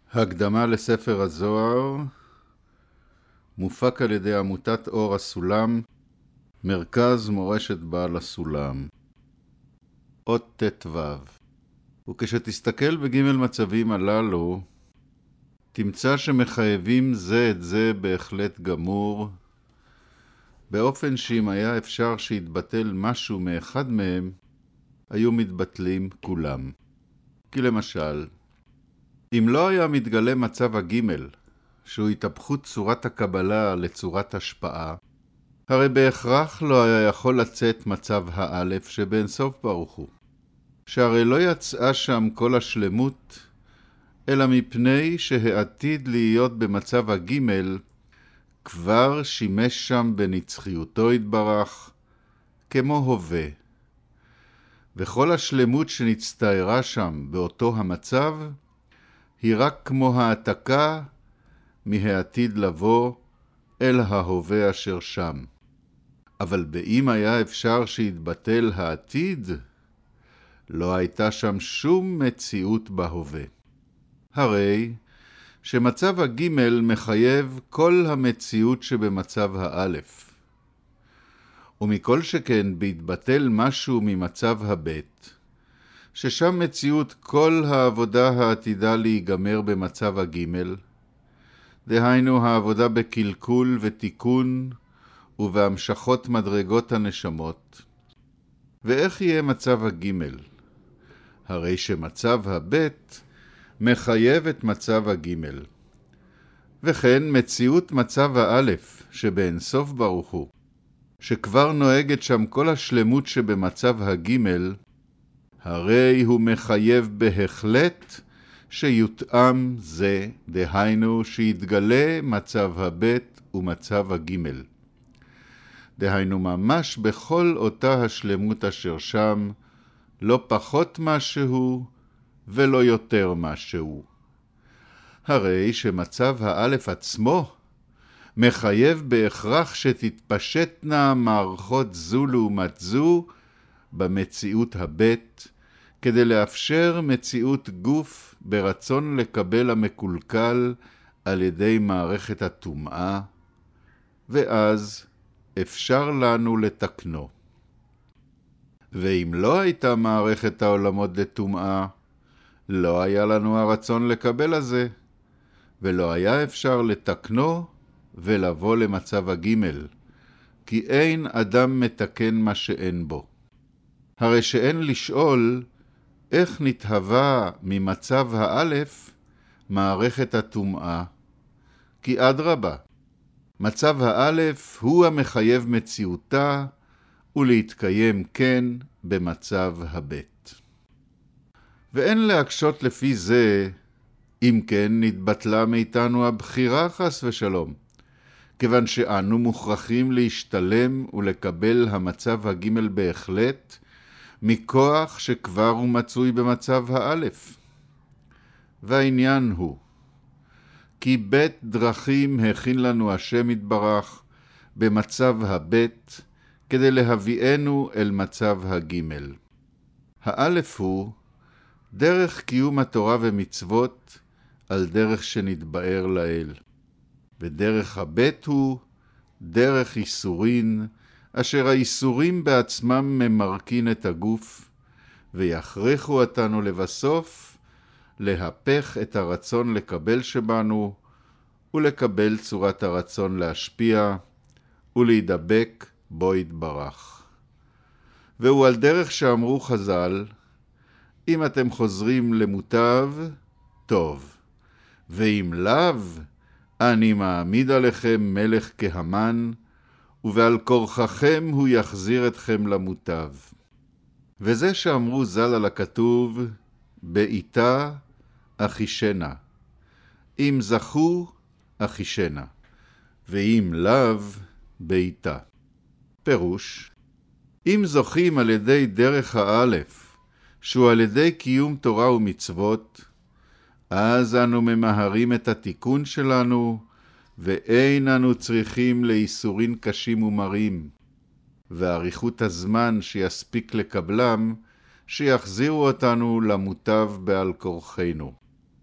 הקדמה לספר הזוהר מופק על ידי עמותת אור הסולם, מרכז מורשת בעל הסולם. אות ט"ו. וכשתסתכל בג' מצבים הללו, תמצא שמחייבים זה את זה בהחלט גמור, באופן שאם היה אפשר שיתבטל משהו מאחד מהם, היו מתבטלים כולם. כי למשל, אם לא היה מתגלה מצב הגימל, שהוא התהפכות צורת הקבלה לצורת השפעה, הרי בהכרח לא היה יכול לצאת מצב האלף שבאין סוף ברוך הוא, שהרי לא יצאה שם כל השלמות, אלא מפני שהעתיד להיות במצב הגימל, כבר שימש שם בנצחיותו יתברך, כמו הווה. וכל השלמות שנצטערה שם באותו המצב, היא רק כמו העתקה מהעתיד לבוא אל ההווה אשר שם. אבל באם היה אפשר שיתבטל העתיד, לא הייתה שם שום מציאות בהווה. הרי שמצב הגימל מחייב כל המציאות שבמצב האלף. ומכל שכן בהתבטל משהו ממצב הבית, ששם מציאות כל העבודה העתידה להיגמר במצב הגימל, דהיינו העבודה בקלקול ותיקון ובהמשכות מדרגות הנשמות. ואיך יהיה מצב הגימל? הרי שמצב הבית מחייב את מצב הגימל. וכן מציאות מצב האלף שבאין סוף ברוך הוא, שכבר נוהגת שם כל השלמות שבמצב הגימל, הרי הוא מחייב בהחלט שיותאם זה, דהיינו שיתגלה מצב הבית ומצב הגימל. דהיינו ממש בכל אותה השלמות אשר שם, לא פחות משהו ולא יותר משהו. הרי שמצב האלף עצמו מחייב בהכרח שתתפשטנה מערכות זו לעומת זו במציאות הבית, כדי לאפשר מציאות גוף ברצון לקבל המקולקל על ידי מערכת הטומאה, ואז אפשר לנו לתקנו. ואם לא הייתה מערכת העולמות לטומאה, לא היה לנו הרצון לקבל הזה, ולא היה אפשר לתקנו ולבוא למצב הגימל, כי אין אדם מתקן מה שאין בו. הרי שאין לשאול איך נתהווה ממצב האלף מערכת הטומאה, כי אדרבה, מצב האלף הוא המחייב מציאותה ולהתקיים כן במצב הבית. ואין להקשות לפי זה, אם כן נתבטלה מאיתנו הבחירה חס ושלום, כיוון שאנו מוכרחים להשתלם ולקבל המצב הגימל בהחלט, מכוח שכבר הוא מצוי במצב האלף. והעניין הוא, כי בית דרכים הכין לנו השם יתברך במצב הבית, כדי להביאנו אל מצב הגימל. האלף הוא דרך קיום התורה ומצוות על דרך שנתבאר לאל. ודרך הבית הוא דרך איסורין, אשר האיסורים בעצמם ממרקין את הגוף, ויכריחו אותנו לבסוף להפך את הרצון לקבל שבנו, ולקבל צורת הרצון להשפיע, ולהידבק בו יתברך. והוא על דרך שאמרו חז"ל, אם אתם חוזרים למוטב, טוב, ואם לאו, אני מעמיד עליכם מלך כהמן, ובעל כורחכם הוא יחזיר אתכם למוטב. וזה שאמרו ז"ל על הכתוב, בעיתה אחישנה. אם זכו, אחישנה, ואם לאו, בעיתה. פירוש, אם זוכים על ידי דרך האלף, שהוא על ידי קיום תורה ומצוות, אז אנו ממהרים את התיקון שלנו, ואין אנו צריכים לאיסורים קשים ומרים, ואריכות הזמן שיספיק לקבלם, שיחזירו אותנו למוטב בעל כורחנו.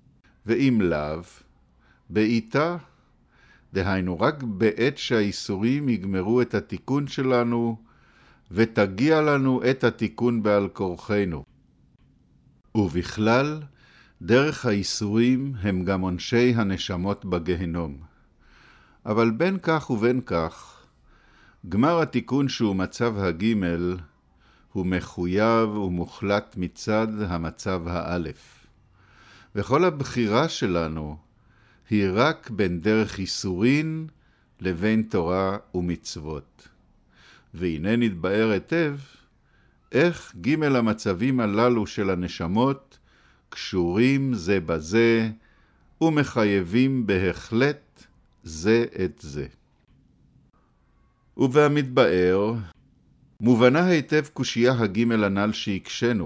ואם לאו, בעיתה, דהיינו רק בעת שהאיסורים יגמרו את התיקון שלנו, ותגיע לנו את התיקון בעל כורחנו. ובכלל, דרך האיסורים הם גם עונשי הנשמות בגהנום. אבל בין כך ובין כך, גמר התיקון שהוא מצב הגימל, הוא מחויב ומוחלט מצד המצב האלף. וכל הבחירה שלנו היא רק בין דרך איסורין לבין תורה ומצוות. והנה נתבאר היטב איך גימל המצבים הללו של הנשמות קשורים זה בזה ומחייבים בהחלט זה את זה. ובמתבאר מובנה היטב קושייה הגימל הנ"ל שיקשנו,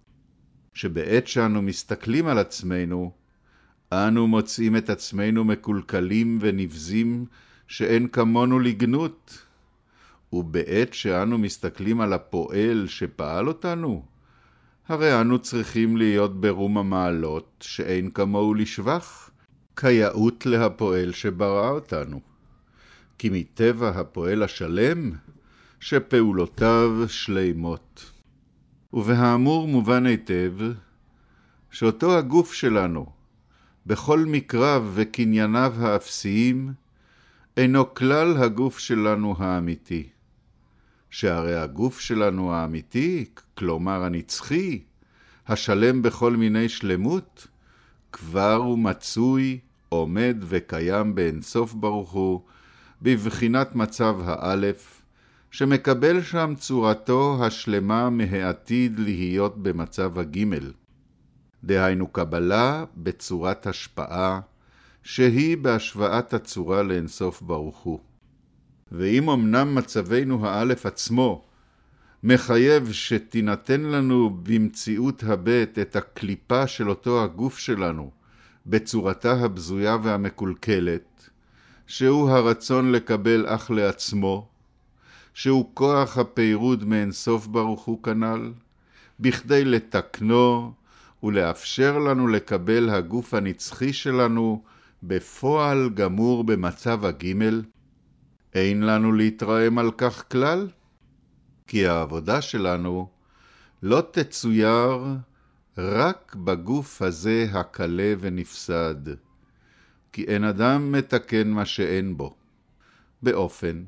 שבעת שאנו מסתכלים על עצמנו, אנו מוצאים את עצמנו מקולקלים ונבזים שאין כמונו לגנות, ובעת שאנו מסתכלים על הפועל שפעל אותנו, הרי אנו צריכים להיות ברום המעלות שאין כמוהו לשבח, כיאות להפועל שברא אותנו. כי מטבע הפועל השלם, שפעולותיו שלימות. ובהאמור מובן היטב, שאותו הגוף שלנו, בכל מקרב וקנייניו האפסיים, אינו כלל הגוף שלנו האמיתי. שהרי הגוף שלנו האמיתי, כלומר הנצחי, השלם בכל מיני שלמות, כבר הוא מצוי, עומד וקיים באינסוף ברוך הוא, בבחינת מצב האלף, שמקבל שם צורתו השלמה מהעתיד להיות במצב הגימל. דהיינו קבלה בצורת השפעה, שהיא בהשוואת הצורה לאינסוף ברוך הוא. ואם אמנם מצבנו האלף עצמו מחייב שתינתן לנו במציאות הבית את הקליפה של אותו הגוף שלנו בצורתה הבזויה והמקולקלת, שהוא הרצון לקבל אך לעצמו, שהוא כוח הפירוד מאינסוף ברוך הוא כנ"ל, בכדי לתקנו ולאפשר לנו לקבל הגוף הנצחי שלנו בפועל גמור במצב הגימל, אין לנו להתרעם על כך כלל, כי העבודה שלנו לא תצויר רק בגוף הזה הקלה ונפסד, כי אין אדם מתקן מה שאין בו, באופן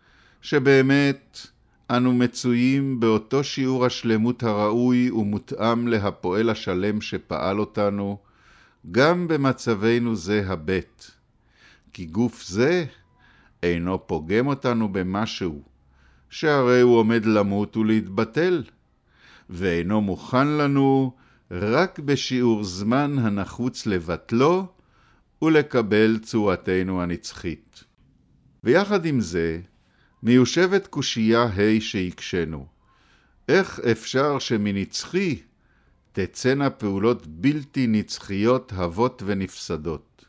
שבאמת אנו מצויים באותו שיעור השלמות הראוי ומותאם להפועל השלם שפעל אותנו, גם במצבנו זה הבית, כי גוף זה אינו פוגם אותנו במשהו, שהרי הוא עומד למות ולהתבטל, ואינו מוכן לנו רק בשיעור זמן הנחוץ לבטלו ולקבל צורתנו הנצחית. ויחד עם זה, מיושבת קושייה שיקשנו. איך אפשר שמנצחי תצאנה פעולות בלתי נצחיות הבות ונפסדות?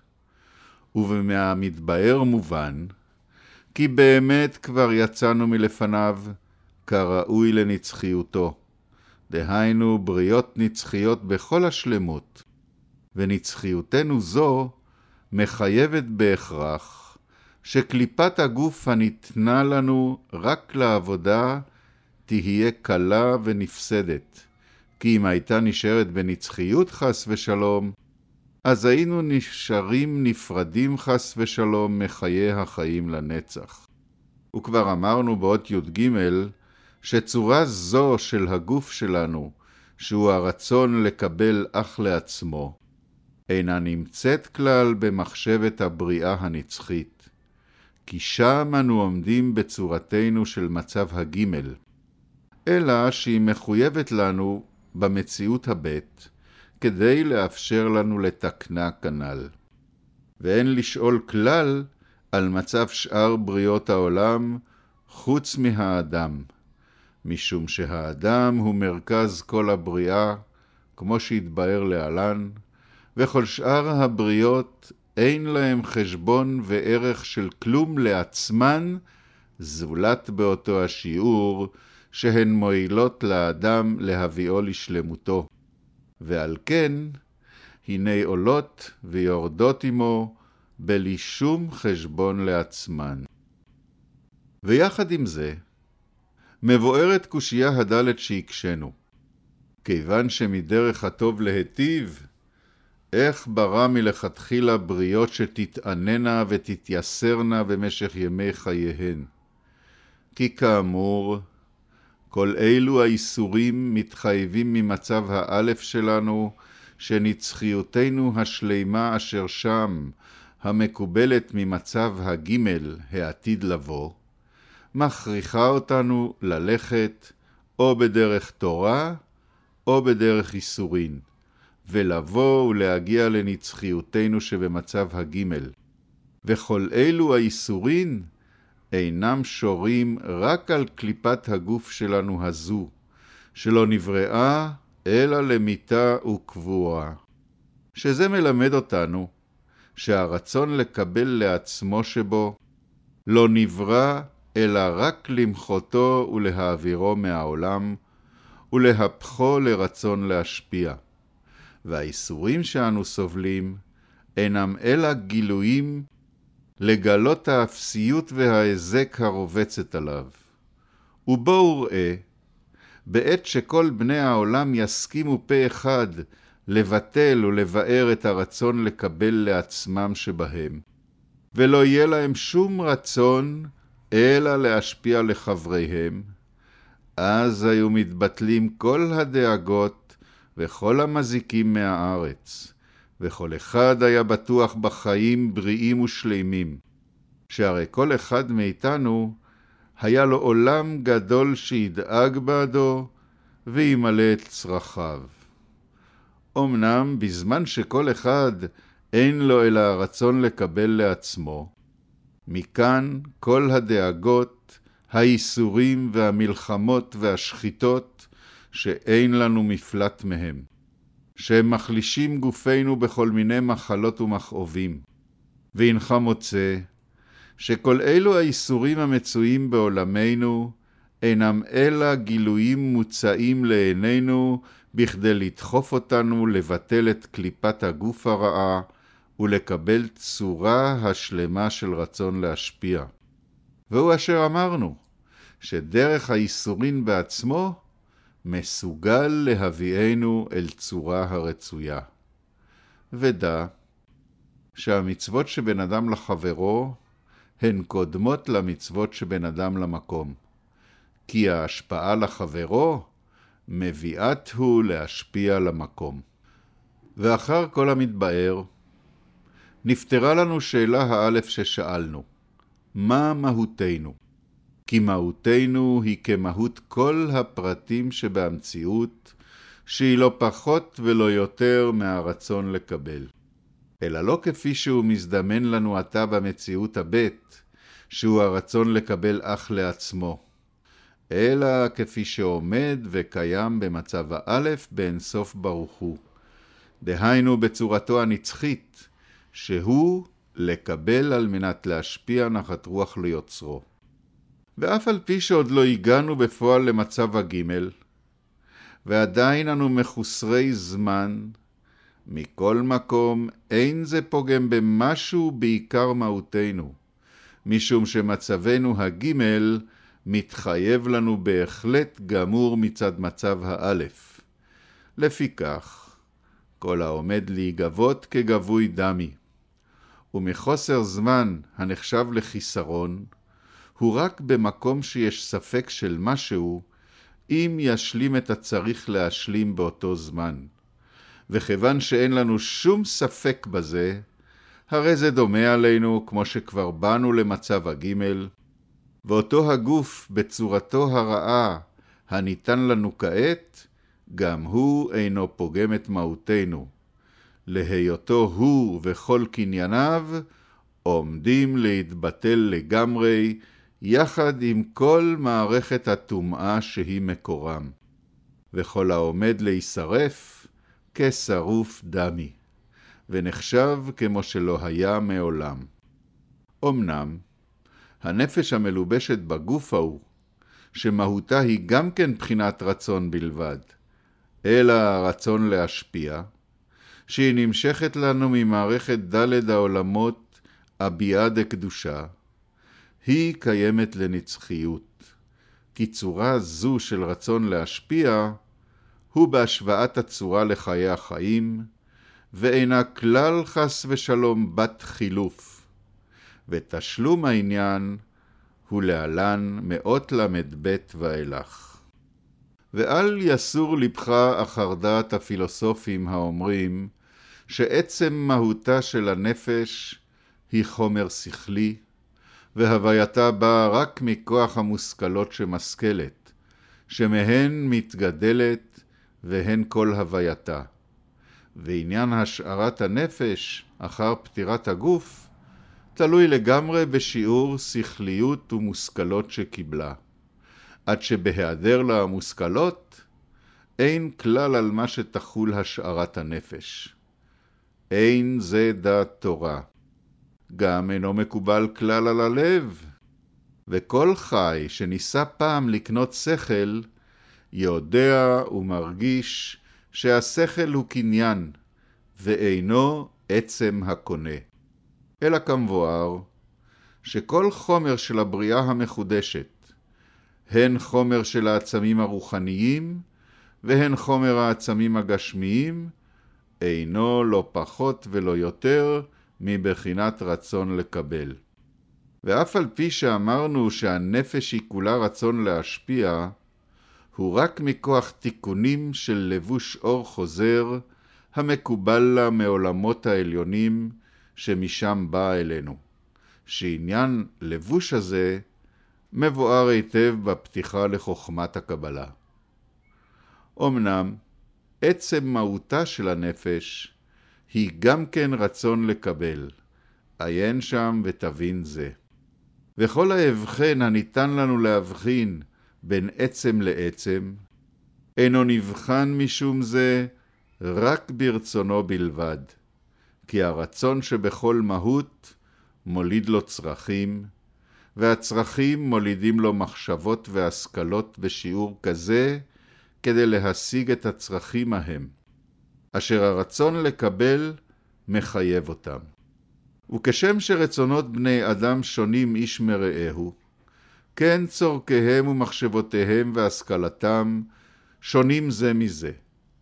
ומהמתבאר מובן, כי באמת כבר יצאנו מלפניו כראוי לנצחיותו, דהיינו בריות נצחיות בכל השלמות, ונצחיותנו זו מחייבת בהכרח שקליפת הגוף הניתנה לנו רק לעבודה תהיה קלה ונפסדת, כי אם הייתה נשארת בנצחיות חס ושלום, אז היינו נשארים נפרדים חס ושלום מחיי החיים לנצח. וכבר אמרנו באות י"ג שצורה זו של הגוף שלנו, שהוא הרצון לקבל אך לעצמו, אינה נמצאת כלל במחשבת הבריאה הנצחית, כי שם אנו עומדים בצורתנו של מצב הגימל, אלא שהיא מחויבת לנו במציאות הבית, כדי לאפשר לנו לתקנה כנ"ל. ואין לשאול כלל על מצב שאר בריות העולם חוץ מהאדם, משום שהאדם הוא מרכז כל הבריאה, כמו שהתבאר להלן, וכל שאר הבריות אין להם חשבון וערך של כלום לעצמן, זולת באותו השיעור שהן מועילות לאדם להביאו לשלמותו. ועל כן, הנה עולות ויורדות עמו, בלי שום חשבון לעצמן. ויחד עם זה, מבוארת קושייה הדלת שיקשנו. כיוון שמדרך הטוב להיטיב, איך ברא מלכתחילה בריות שתתעננה ותתייסרנה במשך ימי חייהן? כי כאמור, כל אלו האיסורים מתחייבים ממצב האלף שלנו, שנצחיותנו השלימה אשר שם, המקובלת ממצב הגימל העתיד לבוא, מכריחה אותנו ללכת או בדרך תורה או בדרך איסורין, ולבוא ולהגיע לנצחיותנו שבמצב הגימל. וכל אלו האיסורין אינם שורים רק על קליפת הגוף שלנו הזו, שלא נבראה אלא למיתה וקבורה. שזה מלמד אותנו שהרצון לקבל לעצמו שבו לא נברא אלא רק למחותו ולהעבירו מהעולם, ולהפכו לרצון להשפיע. והאיסורים שאנו סובלים אינם אלא גילויים לגלות האפסיות וההזק הרובצת עליו. ובואו ראה, בעת שכל בני העולם יסכימו פה אחד לבטל ולבאר את הרצון לקבל לעצמם שבהם, ולא יהיה להם שום רצון אלא להשפיע לחבריהם, אז היו מתבטלים כל הדאגות וכל המזיקים מהארץ, וכל אחד היה בטוח בחיים בריאים ושלימים, שהרי כל אחד מאיתנו היה לו עולם גדול שידאג בעדו וימלא את צרכיו. אמנם בזמן שכל אחד אין לו אלא הרצון לקבל לעצמו, מכאן כל הדאגות, האיסורים והמלחמות והשחיטות שאין לנו מפלט מהם, שהם מחלישים גופנו בכל מיני מחלות ומכאובים. והנך מוצא שכל אלו האיסורים המצויים בעולמנו אינם אלא גילויים מוצאים לעינינו בכדי לדחוף אותנו לבטל את קליפת הגוף הרעה ולקבל צורה השלמה של רצון להשפיע. והוא אשר אמרנו, שדרך האיסורין בעצמו מסוגל להביאנו אל צורה הרצויה. ודע שהמצוות שבין אדם לחברו הן קודמות למצוות שבין אדם למקום, כי ההשפעה לחברו מביאת הוא להשפיע למקום. ואחר כל המתבאר, נפתרה לנו שאלה האלף ששאלנו, מה מהותנו? כי מהותנו היא כמהות כל הפרטים שבמציאות, שהיא לא פחות ולא יותר מהרצון לקבל. אלא לא כפי שהוא מזדמן לנו עתה במציאות הבית, שהוא הרצון לקבל אך לעצמו, אלא כפי שעומד וקיים במצב האלף באינסוף ברוך הוא, דהיינו בצורתו הנצחית, שהוא לקבל על מנת להשפיע נחת רוח ליוצרו. ואף על פי שעוד לא הגענו בפועל למצב הגימל, ועדיין אנו מחוסרי זמן, מכל מקום אין זה פוגם במשהו בעיקר מהותנו, משום שמצבנו הגימל מתחייב לנו בהחלט גמור מצד מצב האלף. לפיכך, כל העומד להיגבות כגבוי דמי, ומחוסר זמן הנחשב לחיסרון, הוא רק במקום שיש ספק של משהו, אם ישלים את הצריך להשלים באותו זמן. וכיוון שאין לנו שום ספק בזה, הרי זה דומה עלינו כמו שכבר באנו למצב הגימל, ואותו הגוף בצורתו הרעה הניתן לנו כעת, גם הוא אינו פוגם את מהותנו. להיותו הוא וכל קנייניו עומדים להתבטל לגמרי, יחד עם כל מערכת הטומאה שהיא מקורם. וכל העומד להישרף כשרוף דמי, ונחשב כמו שלא היה מעולם. אמנם, הנפש המלובשת בגוף ההוא, שמהותה היא גם כן בחינת רצון בלבד, אלא הרצון להשפיע, שהיא נמשכת לנו ממערכת ד' העולמות הביאה דקדושה, היא קיימת לנצחיות. כי צורה זו של רצון להשפיע הוא בהשוואת הצורה לחיי החיים, ואינה כלל חס ושלום בת חילוף. ותשלום העניין הוא להלן מאות למ"ב ואילך. ואל יסור לבך אחר דעת הפילוסופים האומרים שעצם מהותה של הנפש היא חומר שכלי, והווייתה באה רק מכוח המושכלות שמשכלת, שמהן מתגדלת והן כל הווייתה. ועניין השארת הנפש אחר פטירת הגוף תלוי לגמרי בשיעור שכליות ומושכלות שקיבלה, עד שבהיעדר לה המושכלות אין כלל על מה שתחול השארת הנפש. אין זה דעת תורה. גם אינו מקובל כלל על הלב, וכל חי שניסה פעם לקנות שכל, יודע ומרגיש שהשכל הוא קניין, ואינו עצם הקונה. אלא כמבואר, שכל חומר של הבריאה המחודשת, הן חומר של העצמים הרוחניים, והן חומר העצמים הגשמיים, אינו לא פחות ולא יותר מבחינת רצון לקבל. ואף על פי שאמרנו שהנפש היא כולה רצון להשפיע, הוא רק מכוח תיקונים של לבוש אור חוזר, המקובל לה מעולמות העליונים שמשם בא אלינו. שעניין לבוש הזה מבואר היטב בפתיחה לחוכמת הקבלה. אמנם, עצם מהותה של הנפש היא גם כן רצון לקבל. עיין שם ותבין זה. וכל ההבחן הניתן לנו להבחין בין עצם לעצם, אינו נבחן משום זה רק ברצונו בלבד, כי הרצון שבכל מהות מוליד לו צרכים, והצרכים מולידים לו מחשבות והשכלות בשיעור כזה, כדי להשיג את הצרכים ההם, אשר הרצון לקבל מחייב אותם. וכשם שרצונות בני אדם שונים איש מרעהו, כן צורכיהם ומחשבותיהם והשכלתם שונים זה מזה.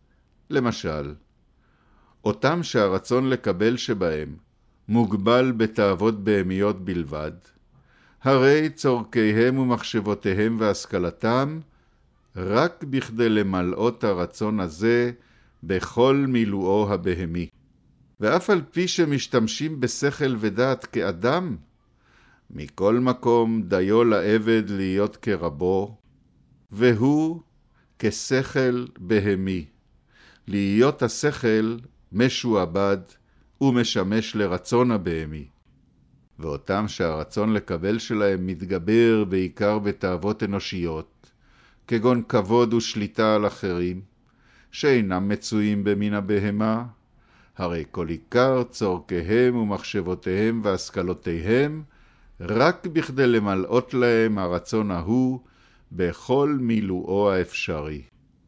למשל, אותם שהרצון לקבל שבהם מוגבל בתאוות בהמיות בלבד, הרי צורכיהם ומחשבותיהם והשכלתם רק בכדי למלאות הרצון הזה בכל מילואו הבהמי. ואף על פי שמשתמשים בשכל ודעת כאדם, מכל מקום דיו לעבד להיות כרבו, והוא כשכל בהמי, להיות השכל משועבד ומשמש לרצון הבהמי. ואותם שהרצון לקבל שלהם מתגבר בעיקר בתאוות אנושיות, כגון כבוד ושליטה על אחרים, שאינם מצויים במין הבהמה, הרי כל עיקר צורכיהם ומחשבותיהם והשכלותיהם רק בכדי למלאות להם הרצון ההוא בכל מילואו האפשרי.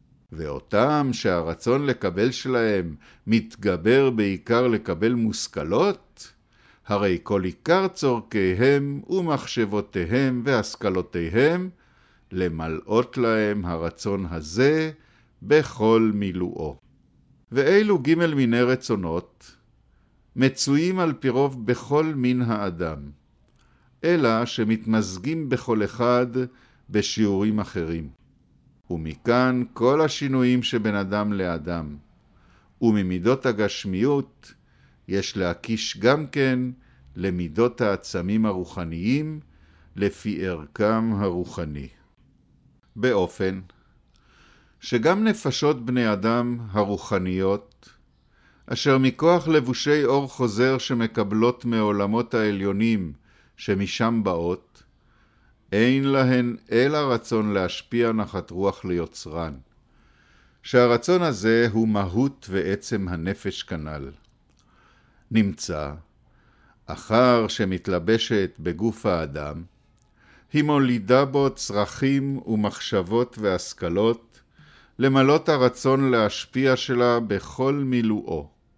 ואותם שהרצון לקבל שלהם מתגבר בעיקר לקבל מושכלות, הרי כל עיקר צורכיהם ומחשבותיהם והשכלותיהם למלאות להם הרצון הזה בכל מילואו. ואילו ג' מיני רצונות מצויים על פי רוב בכל מין האדם, אלא שמתמזגים בכל אחד בשיעורים אחרים. ומכאן כל השינויים שבין אדם לאדם, וממידות הגשמיות יש להקיש גם כן למידות העצמים הרוחניים לפי ערכם הרוחני. באופן שגם נפשות בני אדם הרוחניות, אשר מכוח לבושי אור חוזר שמקבלות מעולמות העליונים שמשם באות, אין להן אלא רצון להשפיע נחת רוח ליוצרן, שהרצון הזה הוא מהות ועצם הנפש כנ"ל. נמצא, אחר שמתלבשת בגוף האדם, היא מולידה בו צרכים ומחשבות והשכלות, למלות הרצון להשפיע שלה בכל מילואו,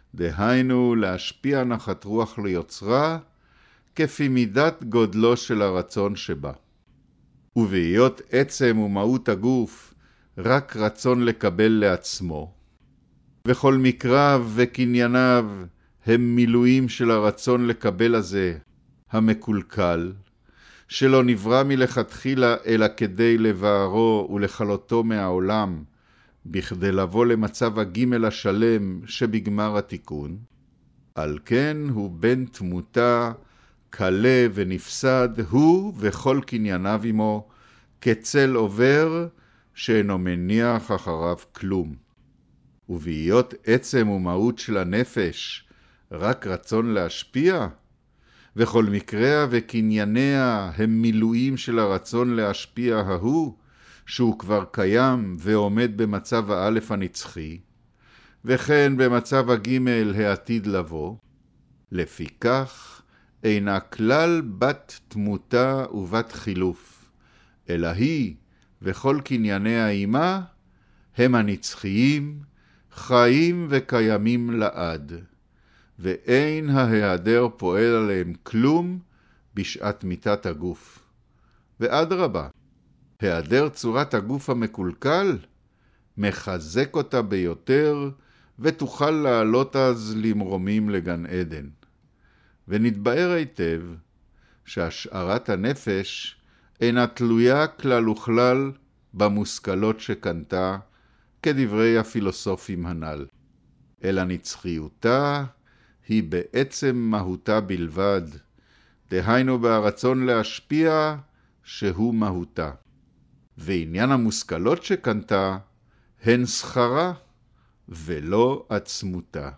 דהיינו להשפיע נחת רוח ליוצרה, כפי מידת גודלו של הרצון שבה. ובהיות עצם ומהות הגוף רק רצון לקבל לעצמו, וכל מקרב וקנייניו הם מילואים של הרצון לקבל הזה, המקולקל, שלא נברא מלכתחילה אלא כדי לבערו ולחלותו מהעולם, בכדי לבוא למצב הגימל השלם שבגמר התיקון. על כן הוא בן תמותה, קלה ונפסד, הוא וכל קנייניו עמו, כצל עובר שאינו מניח אחריו כלום. ובהיות עצם ומהות של הנפש רק רצון להשפיע, וכל מקריה וקנייניה הם מילואים של הרצון להשפיע ההוא, שהוא כבר קיים ועומד במצב האלף הנצחי, וכן במצב הגימל העתיד לבוא, לפיכך אינה כלל בת תמותה ובת חילוף, אלא היא וכל קנייניה עימה הם הנצחיים, חיים וקיימים לעד, ואין ההיעדר פועל עליהם כלום בשעת מיתת הגוף. ואדרבה, היעדר צורת הגוף המקולקל מחזק אותה ביותר, ותוכל לעלות אז למרומים לגן עדן. ונתבאר היטב שהשארת הנפש אינה תלויה כלל וכלל במושכלות שקנתה, כדברי הפילוסופים הנ"ל, אלא נצחיותה היא בעצם מהותה בלבד, דהיינו ברצון להשפיע שהוא מהותה. ועניין המושכלות שקנתה הן שכרה ולא עצמותה.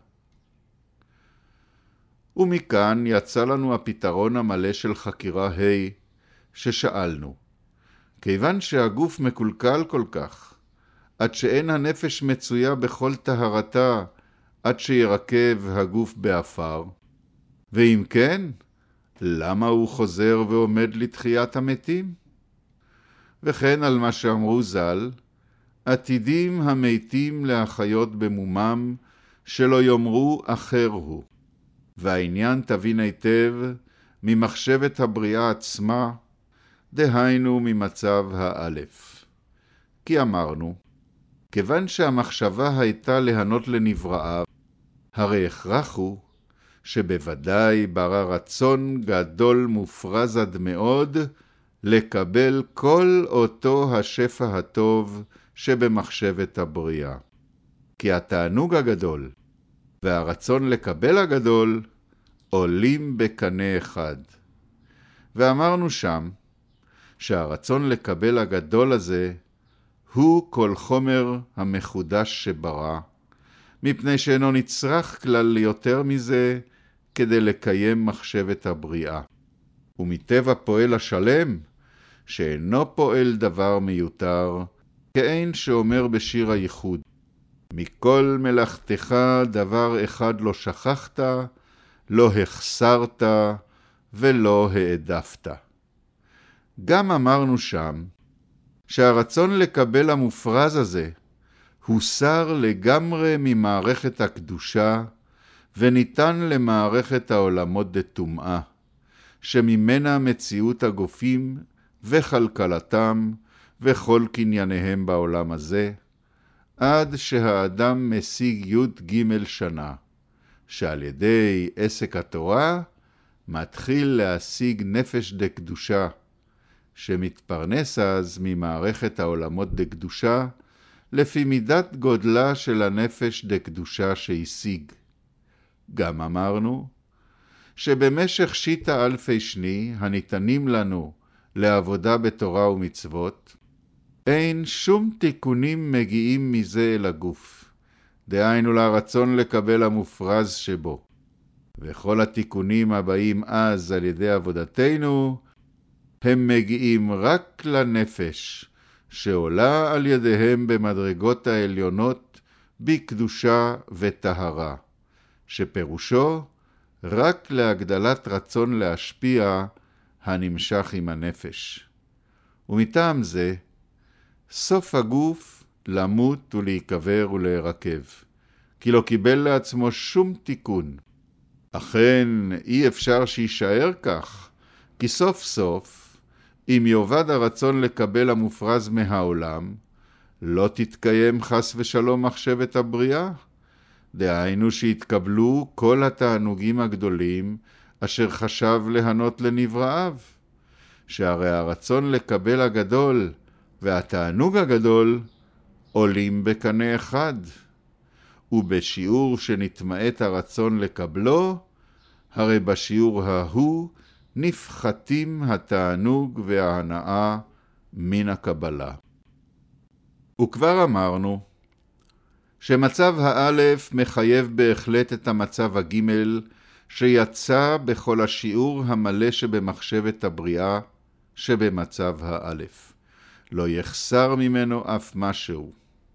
ומכאן יצא לנו הפתרון המלא של חקירה ה' ששאלנו. כיוון שהגוף מקולקל כל כך, עד שאין הנפש מצויה בכל טהרתה, עד שירקב הגוף באפר, ואם כן, למה הוא חוזר ועומד לתחיית המתים? וכן על מה שאמרו ז"ל, עתידים המתים להחיות במומם, שלא יאמרו אחר הוא. והעניין תבין היטב ממחשבת הבריאה עצמה, דהיינו ממצב האלף. כי אמרנו, כיוון שהמחשבה הייתה להנות לנבראיו, הרי הכרח הוא שבוודאי ברא רצון גדול מופרז עד מאוד לקבל כל אותו השפע הטוב שבמחשבת הבריאה. כי התענוג הגדול והרצון לקבל הגדול עולים בקנה אחד. ואמרנו שם שהרצון לקבל הגדול הזה הוא כל חומר המחודש שברא, מפני שאינו נצרך כלל ליותר מזה כדי לקיים מחשבת הבריאה. ומטבע פועל השלם, שאינו פועל דבר מיותר, כאין שאומר בשיר הייחוד, מכל מלאכתך דבר אחד לא שכחת, לא החסרת ולא העדפת. גם אמרנו שם, שהרצון לקבל המופרז הזה הוסר לגמרי ממערכת הקדושה, וניתן למערכת העולמות דתומאה, שממנה מציאות הגופים וכלכלתם וכל קנייניהם בעולם הזה, עד שהאדם משיג י' שנה, שעל ידי עסק התורה מתחיל להשיג נפש דקדושה, שמתפרנס אז ממערכת העולמות דקדושה, לפי מידת גודלה של הנפש דקדושה שהשיג. גם אמרנו שבמשך שיטה אלפי שני הניתנים לנו לעבודה בתורה ומצוות, אין שום תיקונים מגיעים מזה אל הגוף, דהיינו לרצון לקבל המופרז שבו. וכל התיקונים הבאים אז על ידי עבודתנו, הם מגיעים רק לנפש, שעולה על ידיהם במדרגות העליונות בקדושה וטהרה, שפירושו רק להגדלת רצון להשפיע הנמשך עם הנפש. ומטעם זה, סוף הגוף למות ולהיקבר ולהירקב, כי לא קיבל לעצמו שום תיקון. אכן, אי אפשר שישאר כך, כי סוף סוף, אם יאבד הרצון לקבל המופרז מהעולם, לא תתקיים חס ושלום מחשבת הבריאה. דהיינו שהתקבלו כל התענוגים הגדולים אשר חשב להנות לנבראיו, שהרי הרצון לקבל הגדול והתענוג הגדול עולים בקנה אחד, ובשיעור שנתמעט הרצון לקבלו, הרי בשיעור ההוא נפחתים התענוג וההנאה מן הקבלה. וכבר אמרנו שמצב האלף מחייב בהחלט את המצב הגימל שיצא בכל השיעור המלא שבמחשבת הבריאה שבמצב האלף. לא יחסר ממנו אף משהו.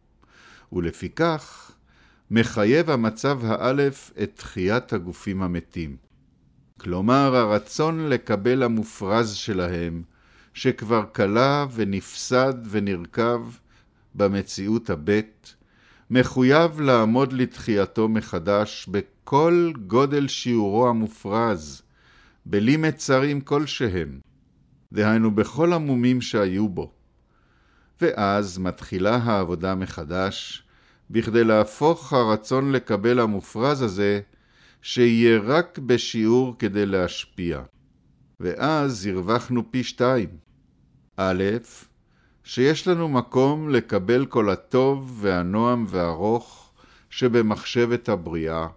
ולפיכך מחייב המצב האלף את תחיית הגופים המתים. כלומר הרצון לקבל המופרז שלהם שכבר קלה ונפסד ונרכב במציאות הבית, מחויב לעמוד לתחייתו מחדש בכל גודל שיעורו המופרז, בלי מצרים כלשהם, דהיינו בכל המומים שהיו בו. ואז מתחילה העבודה מחדש, בכדי להפוך הרצון לקבל המופרז הזה, שיהיה רק בשיעור כדי להשפיע. ואז הרווחנו פי 2. א', שיש לנו מקום לקבל כל הטוב והנועם והרוך שבמחשבת הבריאה,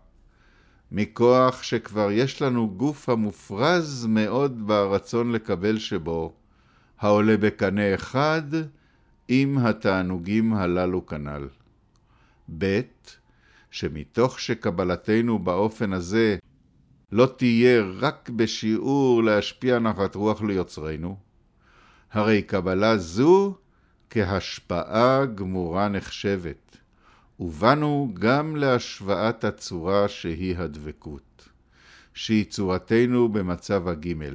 מכוח שכבר יש לנו גוף המופרז מאוד ברצון לקבל שבו, העולה בקנה אחד עם התענוגים הללו כנ"ל. ב', שמתוך שקבלתנו באופן הזה לא תהיה רק בשיעור להשפיע נחת רוח ליוצרנו, הרי קבלה זו כהשפעה גמורה נחשבת, ובאנו גם להשוואת הצורה שהיא הדבקות, שהיא צורתנו במצב הגימל.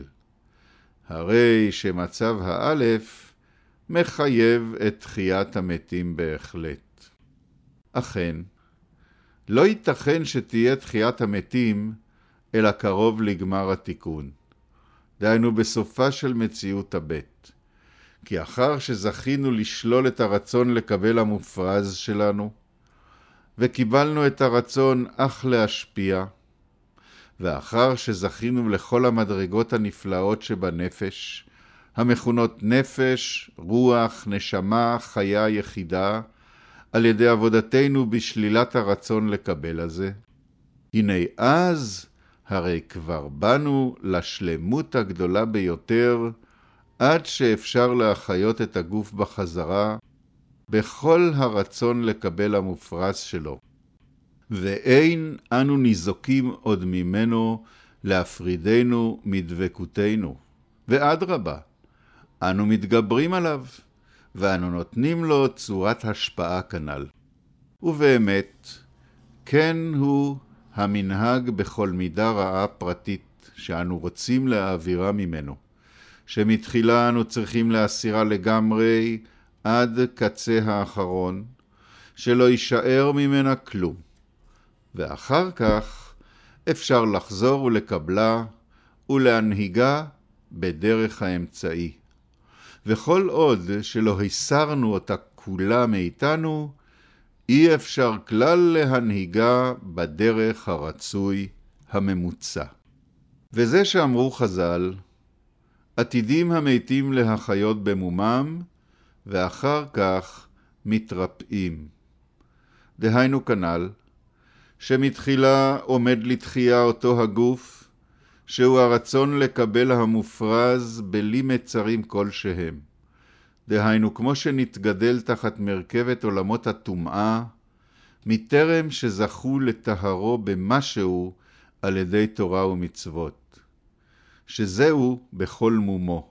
הרי שמצב האלף מחייב את תחיית המתים בהחלט. אכן, לא ייתכן שתהיה תחיית המתים אלא קרוב לגמר התיקון, דהיינו בסופה של מציאות הבית. כי אחר שזכינו לשלול את הרצון לקבל המופרז שלנו, וקיבלנו את הרצון אך להשפיע, ואחר שזכינו לכל המדרגות הנפלאות שבנפש, המכונות נפש, רוח, נשמה, חיה יחידה, על ידי עבודתנו בשלילת הרצון לקבל הזה, הנה אז הרי כבר באנו לשלמות הגדולה ביותר, עד שאפשר להחיות את הגוף בחזרה, בכל הרצון לקבל המופרז שלו. ואין אנו ניזוקים עוד ממנו להפרידנו מדבקותנו. ואדרבה, אנו מתגברים עליו, ואנו נותנים לו צורת השפעה כנ"ל. ובאמת, כן הוא המנהג בכל מידה רעה פרטית שאנו רוצים להעבירה ממנו, שמתחילה אנו צריכים להסירה לגמרי עד קצה האחרון, שלא יישאר ממנה כלום. ואחר כך אפשר לחזור ולקבלה ולהנהיגה בדרך האמצעי. וכל עוד שלא הסרנו אותה כולה מאיתנו, אי אפשר כלל להנהיגה בדרך הרצוי הממוצע. וזה שאמרו חז"ל, עתידים המתים להחיות במומם, ואחר כך מתרפאים. דהיינו כנ"ל, שמתחילה עומד לתחייה אותו הגוף, שהוא הרצון לקבל המופרז בלי מצרים כלשהם. דהיינו כמו שנתגדל תחת מרכבת עולמות הטומאה, מטרם שזכו לטהרו במשהו על ידי תורה ומצוות. שזהו בכל מומו.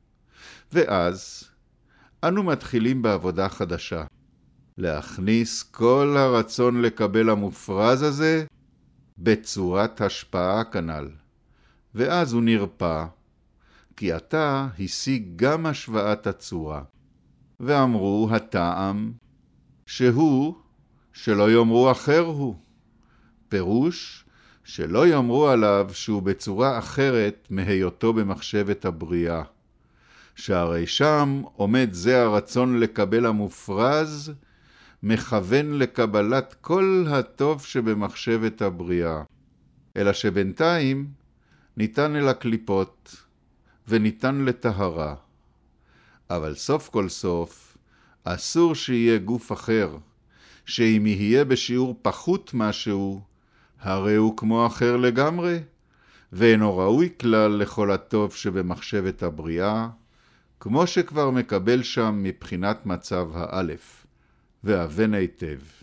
ואז אנו מתחילים בעבודה חדשה, להכניס כל הרצון לקבל המופרז הזה בצורת השפעה כנ"ל. ואז הוא נרפא, כי עתה השיג גם השוואת הצורה. ואמרו הטעם שהוא שלא יאמרו אחר הוא, פירוש שלא יאמרו עליו שהוא בצורה אחרת מהיותו במחשבת הבריאה. שהרי שם עומד זה הרצון לקבל המופרז, מכוון לקבלת כל הטוב שבמחשבת הבריאה. אלא שבינתיים ניתן אל הקליפות וניתן לטהרה. אבל סוף כל סוף אסור שיהיה גוף אחר, שאם יהיה בשיעור פחות משהו, הרי הוא כמו אחר לגמרי, ואינו ראוי כלל לכל הטוב שבמחשבת הבריאה, כמו שכבר מקבל שם מבחינת מצב האלף, והבן היטב.